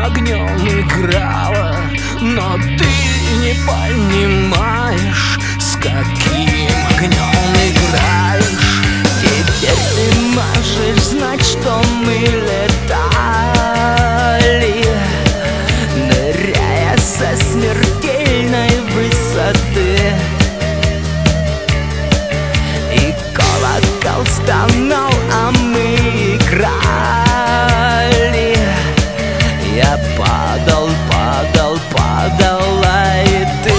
огнем играла, но ты не понимаешь, с каким огнем играешь. Теперь ты можешь знать, что мы летали, ныряя со смертельной высоты. И колокол стонал, а мы играли. Я падал, падал, падала и ты.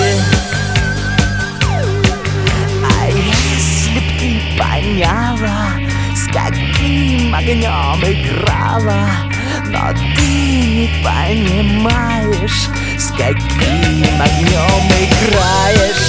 А если б ты поняла, с каким огнем играла, но ты не понимаешь, с каким огнем играешь.